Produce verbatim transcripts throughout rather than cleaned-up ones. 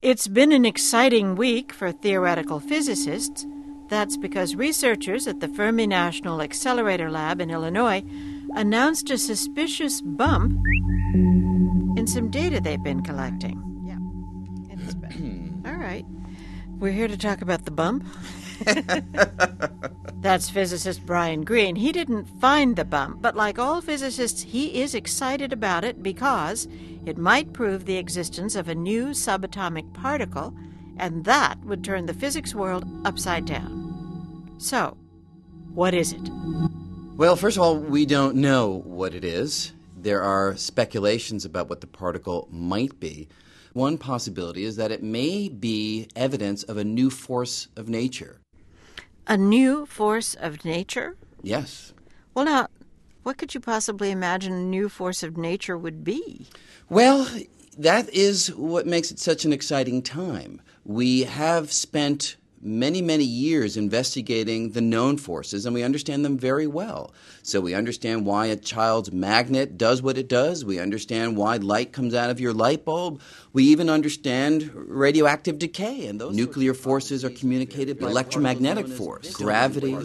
It's been an exciting week for theoretical physicists. That's because researchers at the Fermi National Accelerator Lab in Illinois announced a suspicious bump in some data they've been collecting. Yeah, it's been. All right. We're here to talk about the bump. That's physicist Brian Greene. He didn't find the bump, but like all physicists, he is excited about it because it might prove the existence of a new subatomic particle, and that would turn the physics world upside down. So, what is it? Well, first of all, we don't know what it is. There are speculations about what the particle might be. One possibility is that it may be evidence of a new force of nature. A new force of nature? Yes. Well, now, what could you possibly imagine a new force of nature would be? Well, that is what makes it such an exciting time. We have spent many, many years investigating the known forces, and we understand them very well. So we understand why a child's magnet does what it does. We understand why light comes out of your light bulb. We even understand radioactive decay, and those nuclear forces are communicated by electromagnetic force, gravity,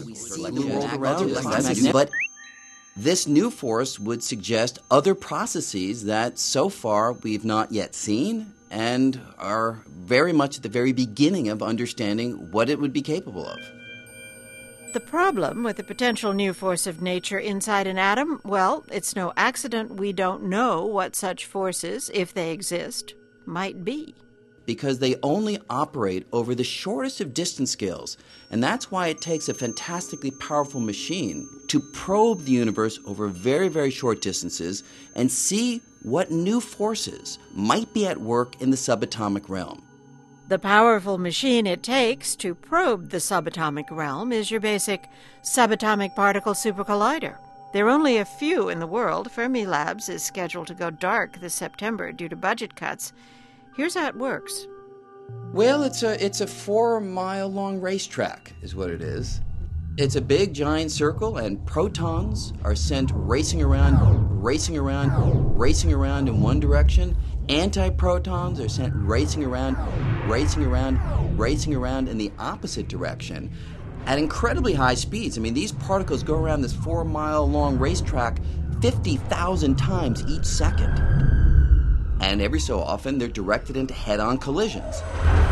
but this new force would suggest other processes that so far we've not yet seen and are very much at the very beginning of understanding what it would be capable of. The problem with the potential new force of nature inside an atom, well, it's no accident we don't know what such forces, if they exist, might be. Because they only operate over the shortest of distance scales, and that's why it takes a fantastically powerful machine to probe the universe over very, very short distances and see what new forces might be at work in the subatomic realm. The powerful machine it takes to probe the subatomic realm is your basic subatomic particle supercollider. There are only a few in the world. Fermilabs is scheduled to go dark this September due to budget cuts. Here's how it works. Well, it's a it's a four-mile-long racetrack is what it is. It's a big, giant circle, and protons are sent racing around, racing around, racing around in one direction. Antiprotons are sent racing around, racing around, racing around in the opposite direction at incredibly high speeds. I mean, these particles go around this four-mile-long racetrack fifty thousand times each second. And every so often, they're directed into head-on collisions.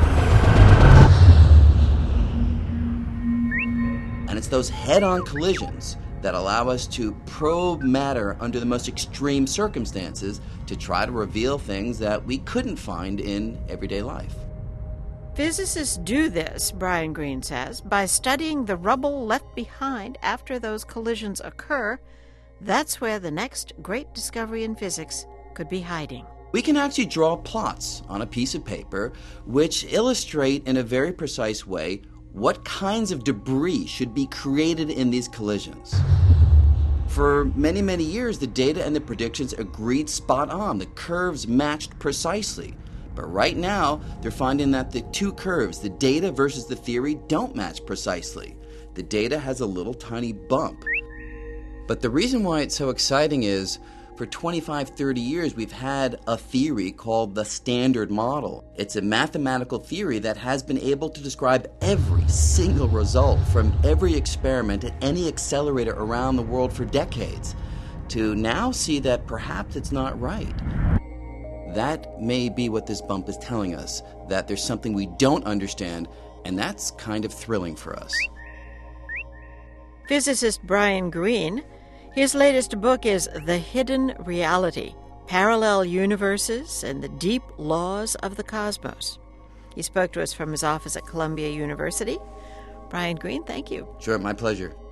And it's those head-on collisions that allow us to probe matter under the most extreme circumstances to try to reveal things that we couldn't find in everyday life. Physicists do this, Brian Greene says, by studying the rubble left behind after those collisions occur. That's where the next great discovery in physics could be hiding. We can actually draw plots on a piece of paper which illustrate in a very precise way what kinds of debris should be created in these collisions. For many, many years, the data and the predictions agreed spot on. The curves matched precisely. But right now, they're finding that the two curves, the data versus the theory, don't match precisely. The data has a little tiny bump. But the reason why it's so exciting is for twenty-five, thirty years, we've had a theory called the Standard Model. It's a mathematical theory that has been able to describe every single result from every experiment at any accelerator around the world for decades, to now see that perhaps it's not right. That may be what this bump is telling us, that there's something we don't understand, and that's kind of thrilling for us. Physicist Brian Greene. His latest book is The Hidden Reality, Parallel Universes and the Deep Laws of the Cosmos. He spoke to us from his office at Columbia University. Brian Greene, thank you. Sure, my pleasure.